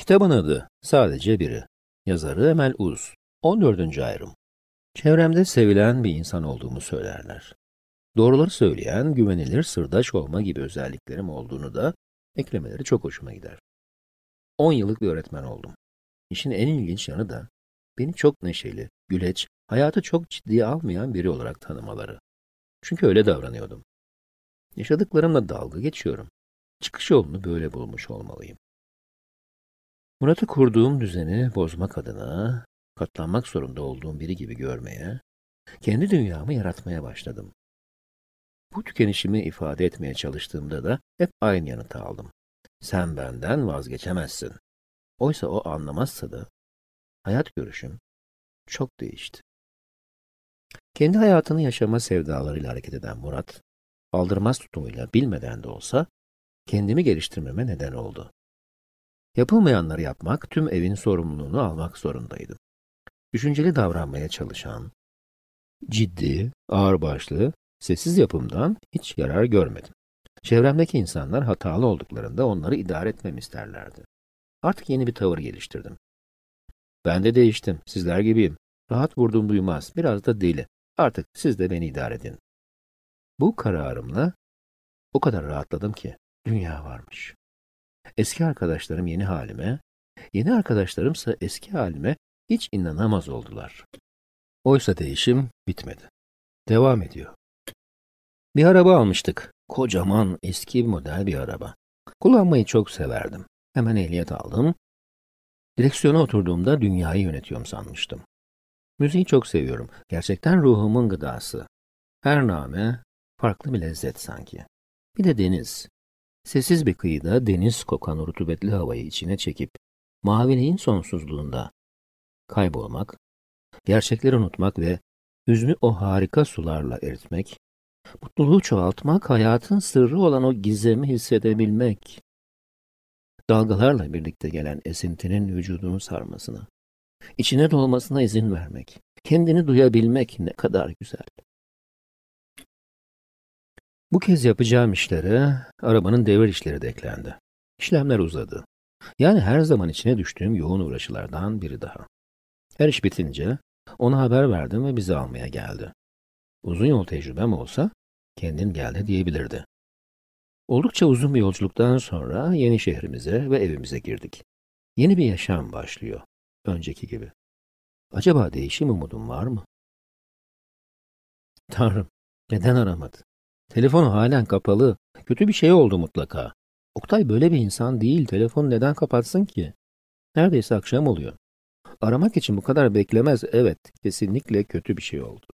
Kitabın adı Sadece Biri. Yazarı Emel Uz. 14. ayrım. Çevremde sevilen bir insan olduğumu söylerler. Doğruları söyleyen, güvenilir, sırdaş olma gibi özelliklerim olduğunu da eklemeleri çok hoşuma gider. 10 yıllık bir öğretmen oldum. İşin en ilginç yanı da beni çok neşeli, güleç, hayatı çok ciddiye almayan biri olarak tanımaları. Çünkü öyle davranıyordum. Yaşadıklarımla dalga geçiyorum. Çıkış yolunu böyle bulmuş olmalıyım. Murat'ı kurduğum düzeni bozmak adına, katlanmak zorunda olduğum biri gibi görmeye, kendi dünyamı yaratmaya başladım. Bu tükenişimi ifade etmeye çalıştığımda da hep aynı yanıtı aldım. Sen benden vazgeçemezsin. Oysa o anlamazsa da hayat görüşüm çok değişti. Kendi hayatını yaşama sevdalarıyla hareket eden Murat, aldırmaz tutumuyla bilmeden de olsa kendimi geliştirmeme neden oldu. Yapılmayanları yapmak, tüm evin sorumluluğunu almak zorundaydım. Düşünceli davranmaya çalışan, ciddi, ağırbaşlı, sessiz yapımdan hiç yarar görmedim. Çevremdeki insanlar hatalı olduklarında onları idare etmemi isterlerdi. Artık yeni bir tavır geliştirdim. Ben de değiştim, sizler gibiyim. Rahat vurduğum duymaz, biraz da deli. Artık siz de beni idare edin. Bu kararımla o kadar rahatladım ki dünya varmış. Eski arkadaşlarım yeni halime, yeni arkadaşlarımsa eski halime hiç inanamaz oldular. Oysa değişim bitmedi. Devam ediyor. Bir araba almıştık. Kocaman eski model bir araba. Kullanmayı çok severdim. Hemen ehliyet aldım. Direksiyona oturduğumda dünyayı yönetiyorum sanmıştım. Müziği çok seviyorum. Gerçekten ruhumun gıdası. Her name farklı bir lezzet sanki. Bir de deniz. Sessiz bir kıyıda deniz kokan rutubetli havayı içine çekip maviliğin sonsuzluğunda kaybolmak, gerçekleri unutmak ve hüznü o harika sularla eritmek, mutluluğu çoğaltmak, hayatın sırrı olan o gizemi hissedebilmek, dalgalarla birlikte gelen esintinin vücudunu sarmasına, içine dolmasına izin vermek, kendini duyabilmek ne kadar güzel. Bu kez yapacağım işlere arabanın devir işleri de eklendi. İşlemler uzadı. Yani her zaman içine düştüğüm yoğun uğraşılardan biri daha. Her iş bitince ona haber verdim ve bizi almaya geldi. Uzun yol tecrübem olsa kendin geldi diyebilirdi. Oldukça uzun bir yolculuktan sonra yeni şehrimize ve evimize girdik. Yeni bir yaşam başlıyor. Önceki gibi. Acaba değişim umudum var mı? Tanrım, neden aramadı? Telefonu halen kapalı. Kötü bir şey oldu mutlaka. Oktay böyle bir insan değil. Telefonu neden kapatsın ki? Neredeyse akşam oluyor. Aramak için bu kadar beklemez. Evet, kesinlikle kötü bir şey oldu.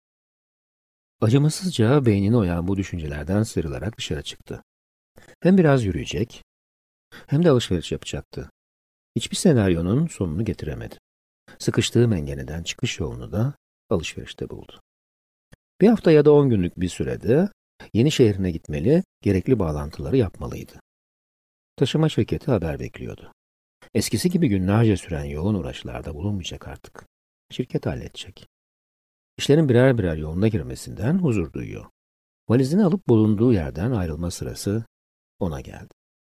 Acımasızca beynini oyan bu düşüncelerden sıyrılarak dışarı çıktı. Hem biraz yürüyecek, hem de alışveriş yapacaktı. Hiçbir senaryonun sonunu getiremedi. Sıkıştığı mengeneden çıkış yolunu da alışverişte buldu. Bir hafta ya da 10 günlük bir sürede yeni şehrine gitmeli, gerekli bağlantıları yapmalıydı. Taşıma şirketi haber bekliyordu. Eskisi gibi günlerce süren yoğun uğraşlarda bulunmayacak artık. Şirket halledecek. İşlerin birer birer yoluna girmesinden huzur duyuyor. Valizini alıp bulunduğu yerden ayrılma sırası ona geldi.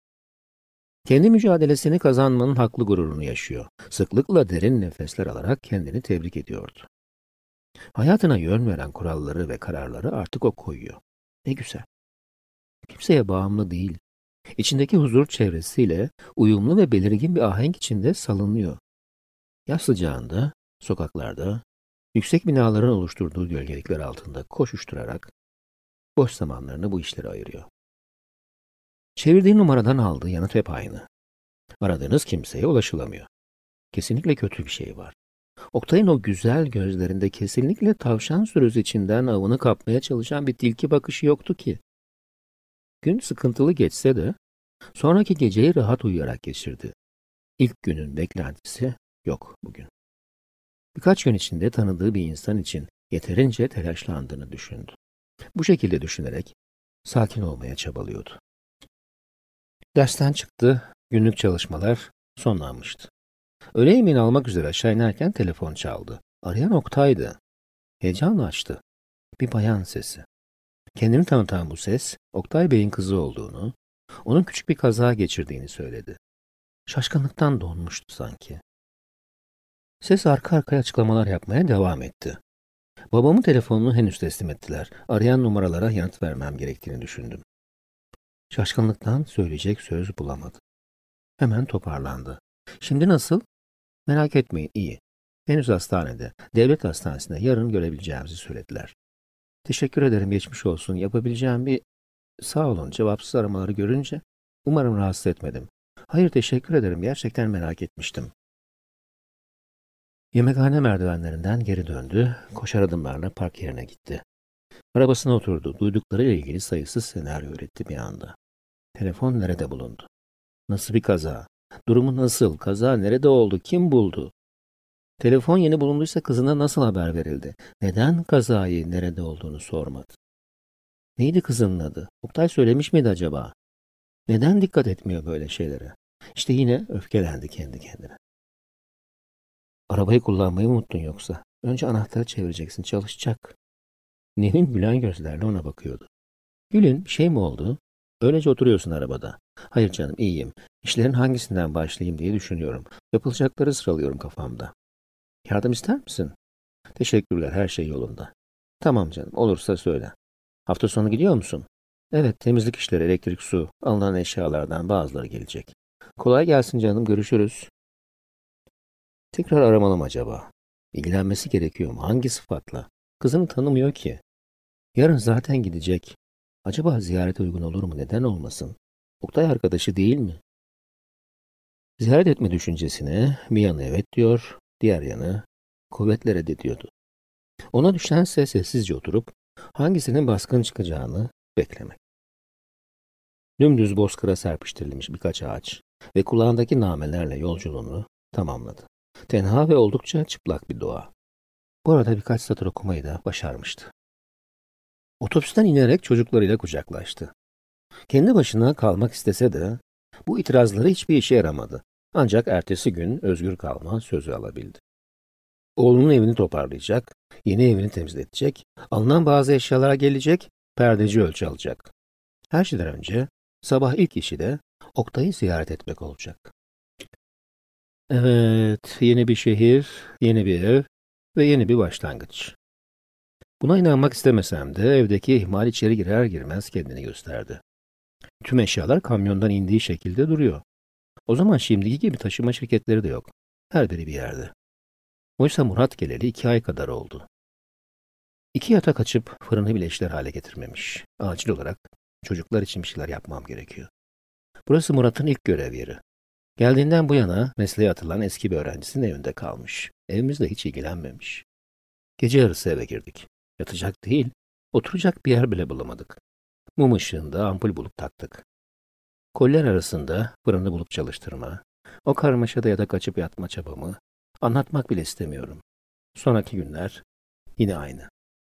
Kendi mücadelesini kazanmanın haklı gururunu yaşıyor. Sıklıkla derin nefesler alarak kendini tebrik ediyordu. Hayatına yön veren kuralları ve kararları artık o koyuyor. Ne güzel. Kimseye bağımlı değil. İçindeki huzur çevresiyle uyumlu ve belirgin bir ahenk içinde salınıyor. Yaz sıcağında, sokaklarda, yüksek binaların oluşturduğu gölgelikler altında koşuşturarak boş zamanlarını bu işlere ayırıyor. Çevirdiği numaradan aldığı yanıt hep aynı. Aradığınız kimseye ulaşılamıyor. Kesinlikle kötü bir şey var. Oktay'ın o güzel gözlerinde kesinlikle tavşan sürüsü içinden avını kapmaya çalışan bir tilki bakışı yoktu ki. Gün sıkıntılı geçse de sonraki geceyi rahat uyuyarak geçirdi. İlk günün beklentisi yok bugün. Birkaç gün içinde tanıdığı bir insan için yeterince telaşlandığını düşündü. Bu şekilde düşünerek sakin olmaya çabalıyordu. Dersten çıktı, günlük çalışmalar sonlanmıştı. Öğle yemeğini almak üzere aşağı inerken telefon çaldı. Arayan Oktay'dı. Heyecanla açtı. Bir bayan sesi. Kendini tanıtan bu ses, Oktay Bey'in kızı olduğunu, onun küçük bir kaza geçirdiğini söyledi. Şaşkınlıktan donmuştu sanki. Ses arka arkaya açıklamalar yapmaya devam etti. Babamın telefonunu henüz teslim ettiler. Arayan numaralara yanıt vermem gerektiğini düşündüm. Şaşkınlıktan söyleyecek söz bulamadı. Hemen toparlandı. Şimdi nasıl? Merak etmeyin, iyi. Henüz hastanede, devlet hastanesinde yarın görebileceğimizi söylediler. Teşekkür ederim, geçmiş olsun. Yapabileceğim bir... Sağ olun, cevapsız aramaları görünce umarım rahatsız etmedim. Hayır, teşekkür ederim, gerçekten merak etmiştim. Yemekhane merdivenlerinden geri döndü, koşar adımlarla park yerine gitti. Arabasına oturdu, duyduklarıyla ilgili sayısız senaryo üretti bir anda. Telefon nerede bulundu? Nasıl bir kaza? Durumu nasıl? Kaza nerede oldu? Kim buldu? Telefon yeni bulunduysa kızına nasıl haber verildi? Neden kazayı nerede olduğunu sormadı? Neydi kızının adı? Oktay söylemiş miydi acaba? Neden dikkat etmiyor böyle şeylere? İşte yine öfkelendi kendi kendine. Arabayı kullanmayı mı unuttun yoksa? Önce anahtarı çevireceksin, çalışacak. Nevin gülen gözlerle ona bakıyordu. Gülün, bir şey mi oldu? Öylece oturuyorsun arabada. Hayır canım, iyiyim. İşlerin hangisinden başlayayım diye düşünüyorum. Yapılacakları sıralıyorum kafamda. Yardım ister misin? Teşekkürler, her şey yolunda. Tamam canım, olursa söyle. Hafta sonu gidiyor musun? Evet, temizlik işleri, elektrik, su, alınan eşyalardan bazıları gelecek. Kolay gelsin canım, görüşürüz. Tekrar aramalım acaba? İlgilenmesi gerekiyor mu? Hangi sıfatla? Kızını tanımıyor ki. Yarın zaten gidecek. Acaba ziyarete uygun olur mu? Neden olmasın? Oktay arkadaşı değil mi? Ziyaret etme düşüncesine bir yanı evet diyor, diğer yanı kuvvetle reddediyordu. Ona düşense sessizce oturup hangisinin baskın çıkacağını beklemek. Dümdüz bozkıra serpiştirilmiş birkaç ağaç ve kulağındaki namelerle yolculuğunu tamamladı. Tenha ve oldukça çıplak bir doğa. Bu arada birkaç satır okumayı da başarmıştı. Otobüsten inerek çocuklarıyla kucaklaştı. Kendi başına kalmak istese de bu itirazları hiçbir işe yaramadı. Ancak ertesi gün özgür kalma sözü alabildi. Oğlunun evini toparlayacak, yeni evini temizletecek, alınan bazı eşyalara gelecek, perdeci ölçü alacak. Her şeyden önce sabah ilk işi de Oktay'ı ziyaret etmek olacak. Evet, yeni bir şehir, yeni bir ev ve yeni bir başlangıç. Buna inanmak istemesem de evdeki ihmal içeri girer girmez kendini gösterdi. Tüm eşyalar kamyondan indiği şekilde duruyor. O zaman şimdiki gibi taşıma şirketleri de yok. Her biri bir yerde. Oysa Murat geleli 2 ay kadar oldu. 2 yatak açıp fırını bile işler hale getirmemiş. Acil olarak çocuklar için bir şeyler yapmam gerekiyor. Burası Murat'ın ilk görev yeri. Geldiğinden bu yana mesleğe atılan eski bir öğrencisinin evinde kalmış. Evimizle hiç ilgilenmemiş. Gece yarısı eve girdik. Yatacak değil, oturacak bir yer bile bulamadık. Mum ışığında ampul bulup taktık. Koller arasında fırını bulup çalıştırma, o karmaşada yatak açıp yatma çabamı anlatmak bile istemiyorum. Sonraki günler yine aynı.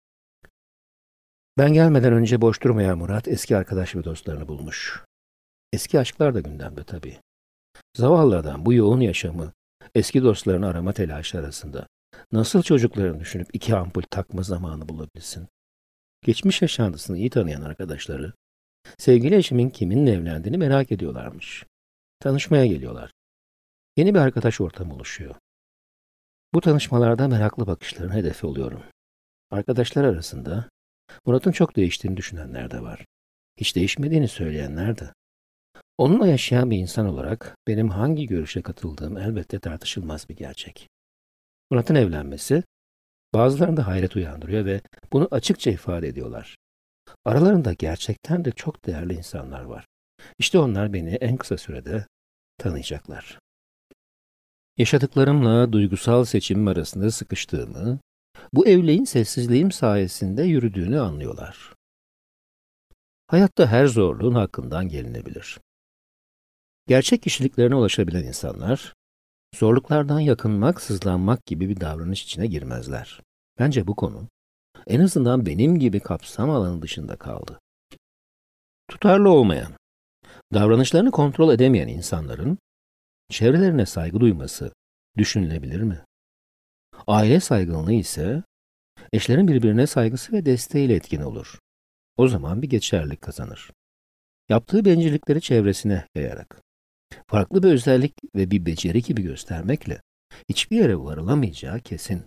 Ben gelmeden önce boş durmayan Murat eski arkadaş ve dostlarını bulmuş. Eski aşklar da gündemde tabii. Zavallı adam bu yoğun yaşamı, eski dostlarını arama telaşı arasında nasıl çocuklarını düşünüp 2 ampul takma zamanı bulabilsin? Geçmiş yaşantısını iyi tanıyan arkadaşları, sevgili eşimin kiminle evlendiğini merak ediyorlarmış. Tanışmaya geliyorlar. Yeni bir arkadaş ortamı oluşuyor. Bu tanışmalarda meraklı bakışların hedefi oluyorum. Arkadaşlar arasında Murat'ın çok değiştiğini düşünenler de var. Hiç değişmediğini söyleyenler de. Onunla yaşayan bir insan olarak benim hangi görüşe katıldığım elbette tartışılmaz bir gerçek. Murat'ın evlenmesi bazılarında hayret uyandırıyor ve bunu açıkça ifade ediyorlar. Aralarında gerçekten de çok değerli insanlar var. İşte onlar beni en kısa sürede tanıyacaklar. Yaşadıklarımla duygusal seçimim arasında sıkıştığımı, bu evliliğin sessizliğim sayesinde yürüdüğünü anlıyorlar. Hayatta her zorluğun hakkından gelinebilir. Gerçek kişiliklerine ulaşabilen insanlar, zorluklardan yakınmak, sızlanmak gibi bir davranış içine girmezler. Bence bu konu, en azından benim gibi kapsam alanı dışında kaldı. Tutarlı olmayan, davranışlarını kontrol edemeyen insanların, çevrelerine saygı duyması düşünülebilir mi? Aile saygınlığı ise, eşlerin birbirine saygısı ve desteğiyle etkin olur. O zaman bir geçerlilik kazanır. Yaptığı bencillikleri çevresine yayarak. Farklı bir özellik ve bir beceri gibi göstermekle hiçbir yere varılamayacağı kesin.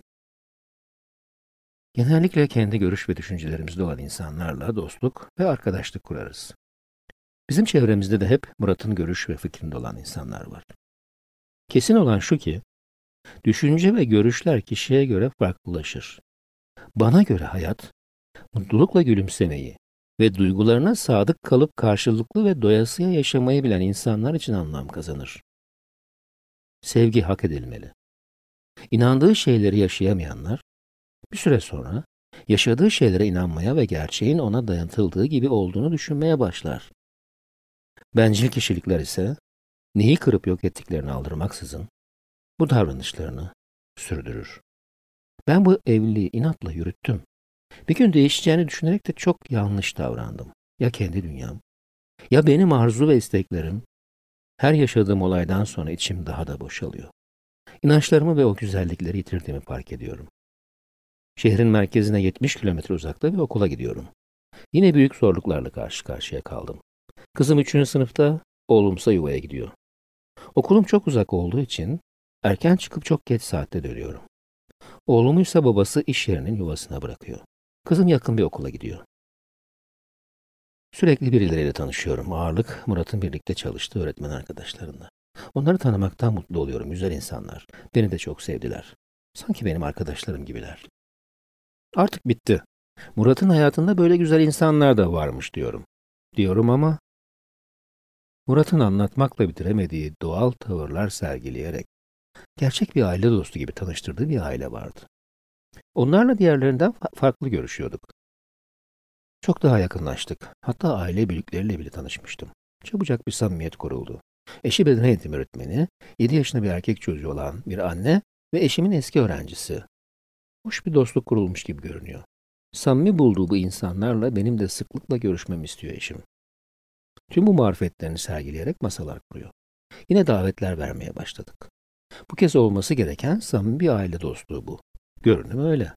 Genellikle kendi görüş ve düşüncelerimizde olan insanlarla dostluk ve arkadaşlık kurarız. Bizim çevremizde de hep Murat'ın görüş ve fikrinde olan insanlar var. Kesin olan şu ki, düşünce ve görüşler kişiye göre farklılaşır. Bana göre hayat, mutlulukla gülümsemeyi ve duygularına sadık kalıp karşılıklı ve doyasıya yaşamayı bilen insanlar için anlam kazanır. Sevgi hak edilmeli. İnandığı şeyleri yaşayamayanlar, bir süre sonra yaşadığı şeylere inanmaya ve gerçeğin ona dayatıldığı gibi olduğunu düşünmeye başlar. Bencil kişilikler ise neyi kırıp yok ettiklerini aldırmaksızın bu davranışlarını sürdürür. Ben bu evliliği inatla yürüttüm. Bir gün değişeceğini düşünerek de çok yanlış davrandım. Ya kendi dünyam, ya benim arzu ve isteklerim. Her yaşadığım olaydan sonra içim daha da boşalıyor. İnançlarımı ve o güzellikleri yitirdiğimi fark ediyorum. Şehrin merkezine 70 kilometre uzakta bir okula gidiyorum. Yine büyük zorluklarla karşı karşıya kaldım. Kızım 3. sınıfta, oğlumsa yuvaya gidiyor. Okulum çok uzak olduğu için erken çıkıp çok geç saatte dönüyorum. Oğlumu ise babası iş yerinin yuvasına bırakıyor. Kızım yakın bir okula gidiyor. Sürekli birileriyle tanışıyorum. Ağırlık Murat'ın birlikte çalıştığı öğretmen arkadaşlarınla. Onları tanımaktan mutlu oluyorum. Güzel insanlar. Beni de çok sevdiler. Sanki benim arkadaşlarım gibiler. Artık bitti. Murat'ın hayatında böyle güzel insanlar da varmış diyorum. Diyorum ama Murat'ın anlatmakla bitiremediği doğal tavırlar sergileyerek gerçek bir aile dostu gibi tanıştırdığı bir aile vardı. Onlarla diğerlerinden farklı görüşüyorduk. Çok daha yakınlaştık. Hatta aile büyükleriyle bile tanışmıştım. Çabucak bir samimiyet kuruldu. Eşi beden eğitimi öğretmeni, 7 yaşında bir erkek çocuğu olan bir anne ve eşimin eski öğrencisi. Hoş bir dostluk kurulmuş gibi görünüyor. Samimi bulduğu bu insanlarla benim de sıklıkla görüşmemi istiyor eşim. Tüm bu marifetlerini sergileyerek masalar kuruyor. Yine davetler vermeye başladık. Bu kez olması gereken samimi bir aile dostluğu bu. Görünüm öyle.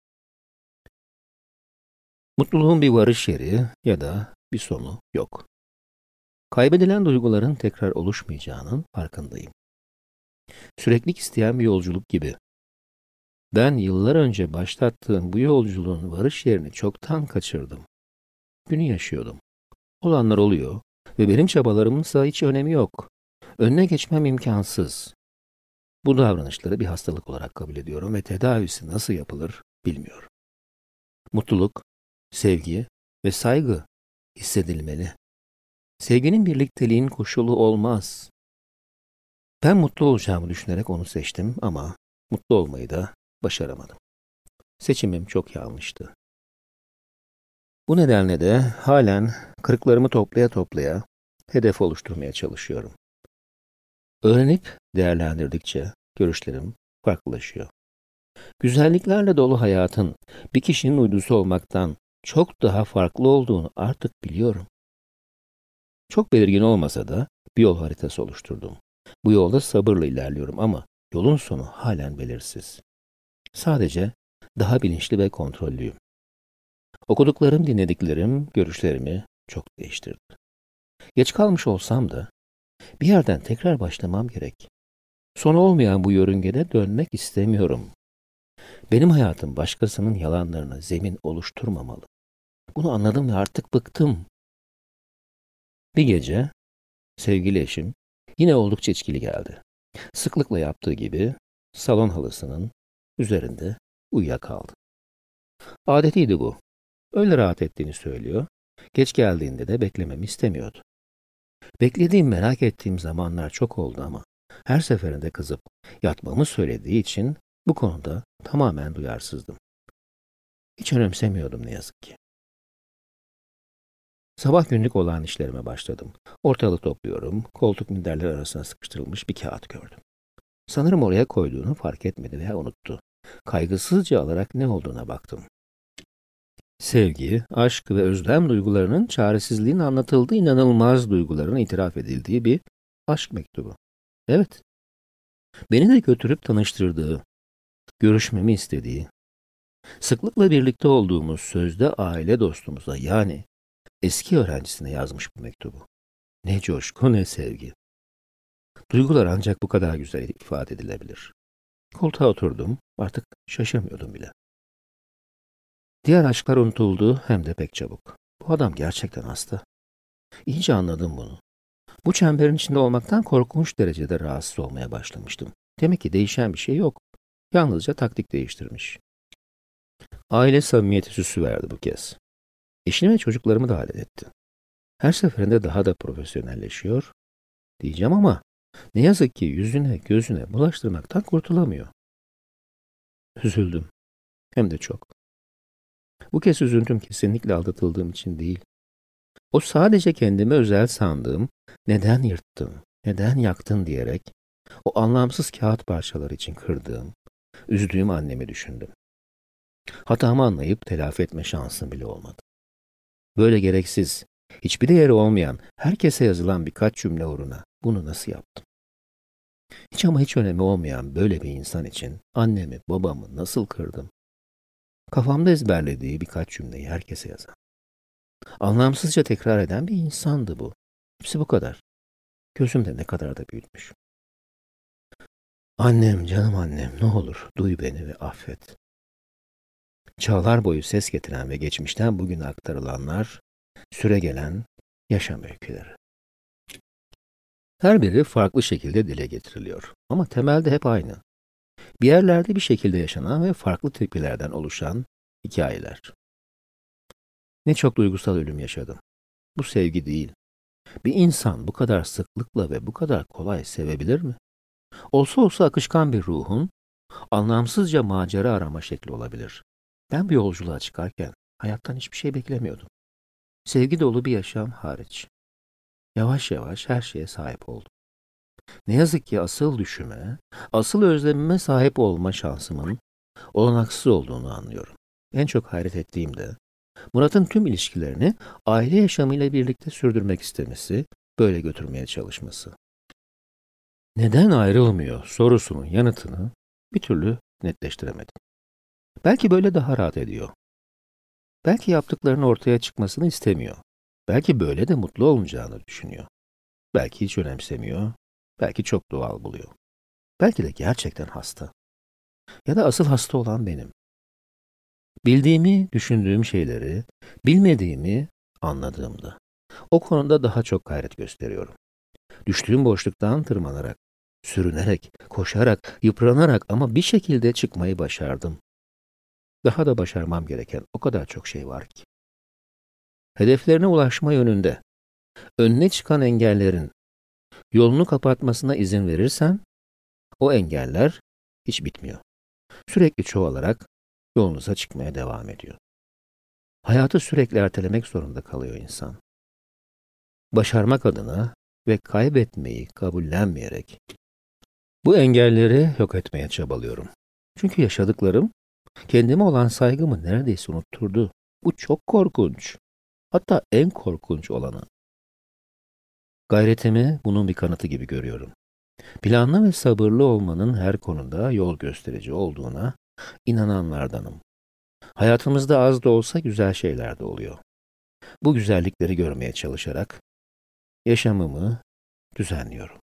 Mutluluğun bir varış yeri ya da bir sonu yok. Kaybedilen duyguların tekrar oluşmayacağının farkındayım. Süreklilik isteyen bir yolculuk gibi. Ben yıllar önce başlattığım bu yolculuğun varış yerini çoktan kaçırdım. Günü yaşıyordum. Olanlar oluyor ve benim çabalarımınsa hiç önemi yok. Önüne geçmem imkansız. Bu davranışları bir hastalık olarak kabul ediyorum ve tedavisi nasıl yapılır bilmiyorum. Mutluluk, sevgi ve saygı hissedilmeli. Sevginin birlikteliğin koşulu olmaz. Ben mutlu olacağımı düşünerek onu seçtim ama mutlu olmayı da başaramadım. Seçimim çok yanlıştı. Bu nedenle de halen kırıklarımı toplaya toplaya hedef oluşturmaya çalışıyorum. Öğrenip değerlendirdikçe görüşlerim farklılaşıyor. Güzelliklerle dolu hayatın bir kişinin uydusu olmaktan çok daha farklı olduğunu artık biliyorum. Çok belirgin olmasa da bir yol haritası oluşturdum. Bu yolda sabırla ilerliyorum ama yolun sonu halen belirsiz. Sadece daha bilinçli ve kontrollüyüm. Okuduklarım, dinlediklerim, görüşlerimi çok değiştirdi. Geç kalmış olsam da bir yerden tekrar başlamam gerek. Sonu olmayan bu yörüngede dönmek istemiyorum. Benim hayatım başkasının yalanlarına zemin oluşturmamalı. Bunu anladım ve artık bıktım. Bir gece sevgili eşim yine oldukça içkili geldi. Sıklıkla yaptığı gibi salon halısının üzerinde uyuyakaldı. Adetiydi bu. Öyle rahat ettiğini söylüyor. Geç geldiğinde de beklememi istemiyordu. Beklediğim, merak ettiğim zamanlar çok oldu ama her seferinde kızıp yatmamı söylediği için bu konuda tamamen duyarsızdım. Hiç önemsemiyordum ne yazık ki. Sabah günlük olan işlerime başladım. Ortalığı topluyorum, koltuk minderler arasına sıkıştırılmış bir kağıt gördüm. Sanırım oraya koyduğunu fark etmedi veya unuttu. Kaygısızca alarak ne olduğuna baktım. Sevgi, aşk ve özlem duygularının çaresizliğin anlatıldığı inanılmaz duyguların itiraf edildiği bir aşk mektubu. Evet, beni de götürüp tanıştırdığı, görüşmemi istediği, sıklıkla birlikte olduğumuz sözde aile dostumuza yani eski öğrencisine yazmış bu mektubu. Ne coşku ne sevgi. Duygular ancak bu kadar güzel ifade edilebilir. Koltuğa oturdum, artık şaşırmıyordum bile. Diğer aşklar unutuldu hem de pek çabuk. Bu adam gerçekten hasta. İyice anladım bunu. Bu çemberin içinde olmaktan korkunç derecede rahatsız olmaya başlamıştım. Demek ki değişen bir şey yok. Yalnızca taktik değiştirmiş. Aile samimiyeti süsü verdi bu kez. Eşini ve çocuklarımı da halletti. Her seferinde daha da profesyonelleşiyor diyeceğim ama ne yazık ki yüzüne gözüne bulaştırmaktan kurtulamıyor. Üzüldüm. Hem de çok. Bu kez üzüntüm kesinlikle aldatıldığım için değil. O sadece kendime özel sandığım, neden yırttın, neden yaktın diyerek o anlamsız kağıt parçaları için kırdığım, üzdüğüm annemi düşündüm. Hatamı anlayıp telafi etme şansım bile olmadı. Böyle gereksiz, hiçbir değeri olmayan, herkese yazılan birkaç cümle uğruna bunu nasıl yaptım? Hiç ama hiç önemi olmayan böyle bir insan için annemi, babamı nasıl kırdım? Kafamda ezberlediği birkaç cümleyi herkese yazan. Anlamsızca tekrar eden bir insandı bu. Hepsi bu kadar. Gözümde ne kadar da büyütmüş. Annem, canım annem, ne olur duy beni ve affet. Çağlar boyu ses getiren ve geçmişten bugüne aktarılanlar, süregelen yaşam öyküleri. Her biri farklı şekilde dile getiriliyor. Ama temelde hep aynı. Bir yerlerde bir şekilde yaşanan ve farklı tepkilerden oluşan hikayeler. Ne çok duygusal ölüm yaşadım. Bu sevgi değil. Bir insan bu kadar sıklıkla ve bu kadar kolay sevebilir mi? Olsa olsa akışkan bir ruhun anlamsızca macera arama şekli olabilir. Ben bir yolculuğa çıkarken hayattan hiçbir şey beklemiyordum. Sevgi dolu bir yaşam hariç. Yavaş yavaş her şeye sahip oldum. Ne yazık ki asıl düşüme, asıl özlemime sahip olma şansımın olanaksız olduğunu anlıyorum. En çok hayret ettiğim de Murat'ın tüm ilişkilerini aile yaşamıyla birlikte sürdürmek istemesi, böyle götürmeye çalışması. Neden ayrılmıyor sorusunun yanıtını bir türlü netleştiremedim. Belki böyle daha rahat ediyor. Belki yaptıklarının ortaya çıkmasını istemiyor. Belki böyle de mutlu olmayacağını düşünüyor. Belki hiç önemsemiyor. Belki çok doğal buluyor. Belki de gerçekten hasta. Ya da asıl hasta olan benim. Bildiğimi, düşündüğüm şeyleri, bilmediğimi anladığımda. O konuda daha çok gayret gösteriyorum. Düştüğüm boşluktan tırmanarak, sürünerek, koşarak, yıpranarak ama bir şekilde çıkmayı başardım. Daha da başarmam gereken o kadar çok şey var ki. Hedeflerine ulaşma yönünde, önüne çıkan engellerin yolunu kapatmasına izin verirsen, o engeller hiç bitmiyor. Sürekli çoğalarak yolunuza çıkmaya devam ediyor. Hayatı sürekli ertelemek zorunda kalıyor insan. Başarmak adına ve kaybetmeyi kabullenmeyerek bu engelleri yok etmeye çabalıyorum. Çünkü yaşadıklarım kendime olan saygımı neredeyse unutturdu. Bu çok korkunç. Hatta en korkunç olanı. Gayretimi bunun bir kanıtı gibi görüyorum. Planlı ve sabırlı olmanın her konuda yol gösterici olduğuna inananlardanım. Hayatımızda az da olsa güzel şeyler de oluyor. Bu güzellikleri görmeye çalışarak yaşamımı düzenliyorum.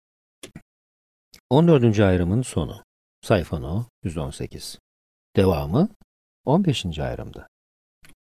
14. ayrımın sonu. Sayfa no 118. Devamı 15. ayrımda.